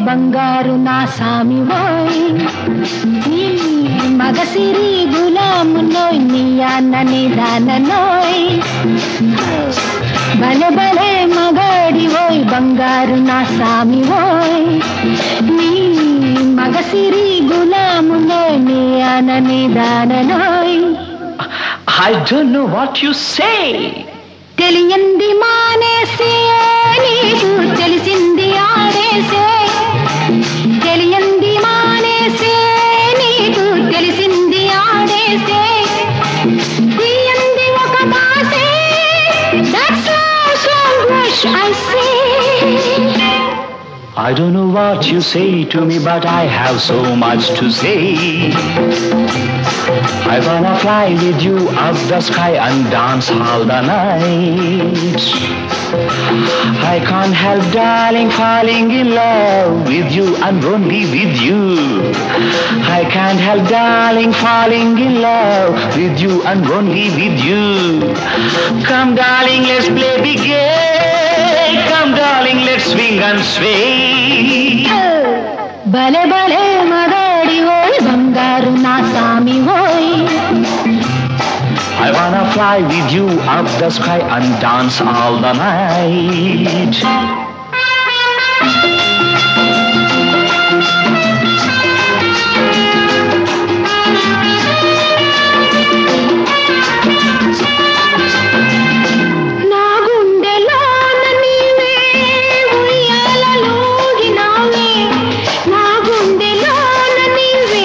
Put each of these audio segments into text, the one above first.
బంగారు నా సామి ఓయ్ నీ మగసిరి గులామునోయ్ నీ అన్నని దాననోయ్ భలే భలే మగాడి ఓయ్ బంగారు నా సామి ఓయ్ నీ మగసిరి గులామునోయ్ నీ అన్నని దాననోయ్. I don't know what you say. తెలియంది మానేసే నీకు తెలిసింది ఆడేసే తెలియంది మానేసే నీకు తెలిసింది ఆడేసే తీయంది ఒక మాసే that's so much I say. I don't know what you say to me, but I have so much to say. I wanna fly with you up the sky and dance all the night. I can't help, darling, falling in love with you and only with you. I can't help, darling, falling in love with you and only with you. Come, darling, let's play big game. Come, darling, let's swing and sway. భలే భలే మగాడి ఓయ్ బంగారు నా సామి ఓయ్. I wanna fly with you up the sky and dance all the night. నా గుండెలోన నీవే ఉయ్యాలలోగినావే నా గుండెలోన నీవే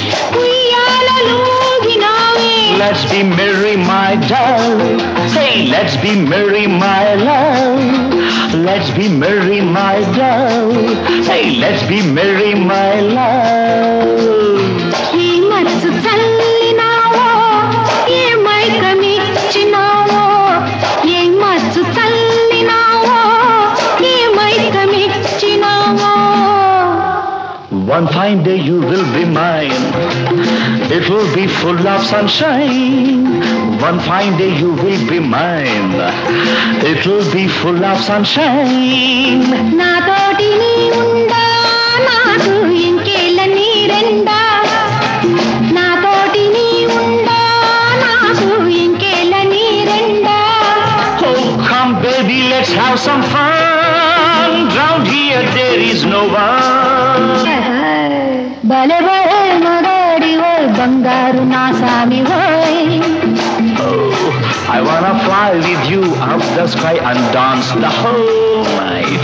ఉయ్యాలలోగినావే. Let's be merry, my darling. Hey, let's be merry, my love. Let's be merry, my darling. Hey, let's be merry, my love. ఈ మనసు చల్లినావో ఏ మైకమిచ్చినావో ఏ మనసు చల్లినావో ఏ మైకమిచ్చినావో. One fine day you will be mine. It will be full of sunshine. One fine day you will be mine. It will be full of sunshine. నాతోటి నీ ఉండా నాకు ఇంకేళ్ళ నీరెండా నాతోటి నీ ఉండా నాకు ఇంకేళ్ళ నీరెండా. Oh, come baby, let's have some fun. Round here there is no one. భలే భలే మగాడి ఓయ్ బంగారు నా సామి ఓయ్. Oh, I wanna fly with you up the sky and dance the whole night.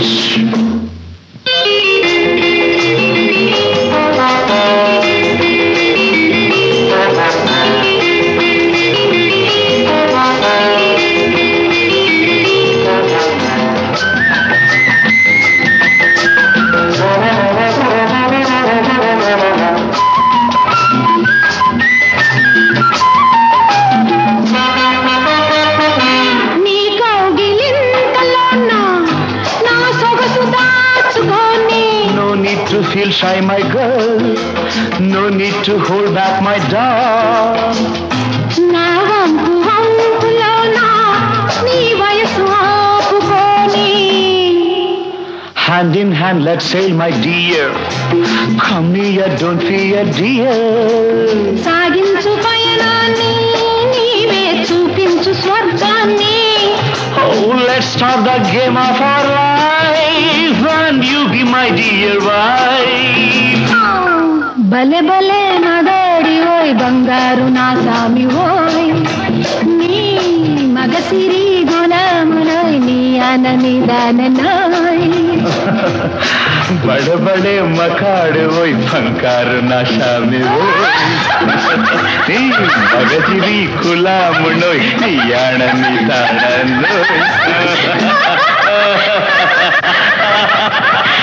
నీ కౌగిలింతలోన నా సొగసు దాచుకొని No need to feel shy, my girl. No need to hold back, my dog. నా వంపు వంపులోన నీ వయసు ఆపుకొని Hand in hand, let's sail, my dear. Come near, don't fear, dear. సాగించు పయనాన్ని నీవే చూపించు స్వర్గాన్ని. Oh, let's start the game of our life, and you be my dear wife. భలే భలే మగాడి ఓయ్ బంగారు నా సామి ఓయ్ నీ మగసిరి గులామునోయ్ నీ అనని దాననోయ్. बड़े बड़े मकाड़ वही फंकार नशा में वो मगजिरी खुला मुनोई याणनी ताणनोई